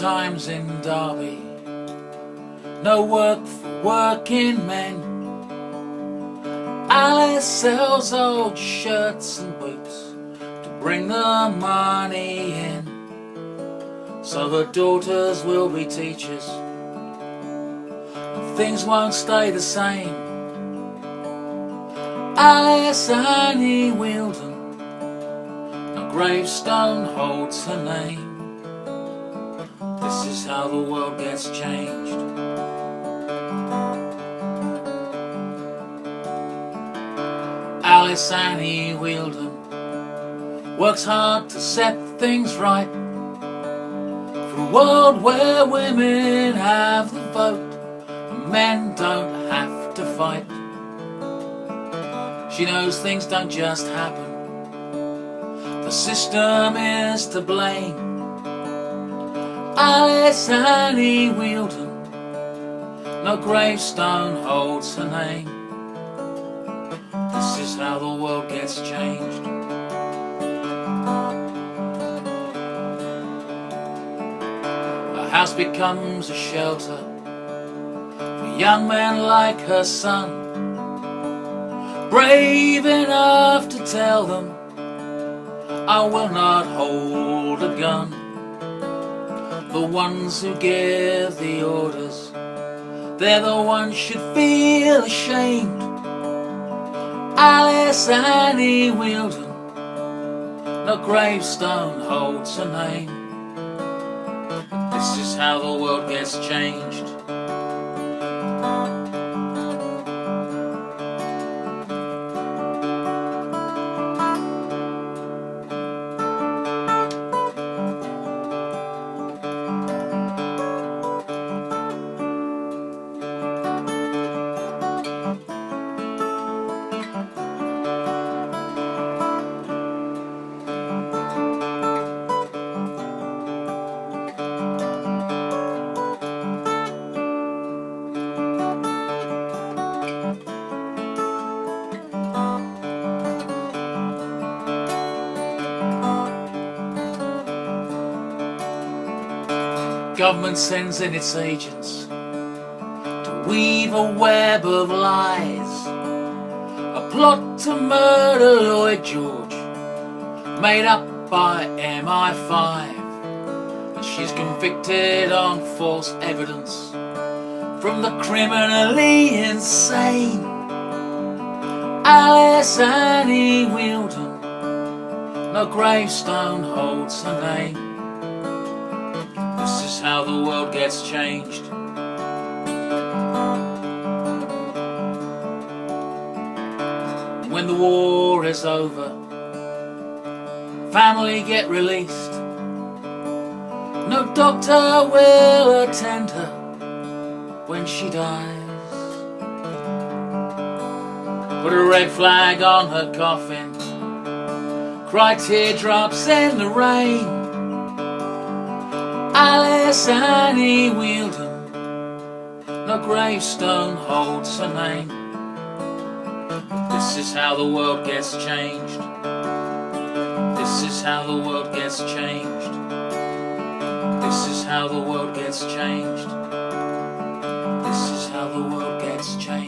times in Derby, no work for working men. Alice sells old shirts and boots to bring the money in, so her daughters will be teachers and things won't stay the same. Alice Annie Wheeldon, no gravestone holds her name. This is how the world gets changed. Alice Annie Wheeldon works hard to set things right for a world where women have the vote and men don't have to fight. She knows things don't just happen, the system is to blame. Alice Annie Wheeldon, no gravestone holds her name. This is how the world gets changed. A house becomes a shelter for young men like her son, brave enough to tell them, I will not hold a gun. The ones who give the orders, they're the ones should feel ashamed. Alice Annie Wheeldon, no gravestone holds her name. This is how the world gets changed. Government sends in its agents to weave a web of lies, a plot to murder Lloyd George, made up by MI5, and she's convicted on false evidence from the criminally insane. Alice Annie Wheeldon, no gravestone holds her name. This is how the world gets changed. When the war is over, family get released. No doctor will attend her when she dies. Put a red flag on her coffin, cry teardrops in the rain. Alice Annie Wheeldon, no gravestone holds her name. This is how the world gets changed. This is how the world gets changed. This is how the world gets changed. This is how the world gets changed.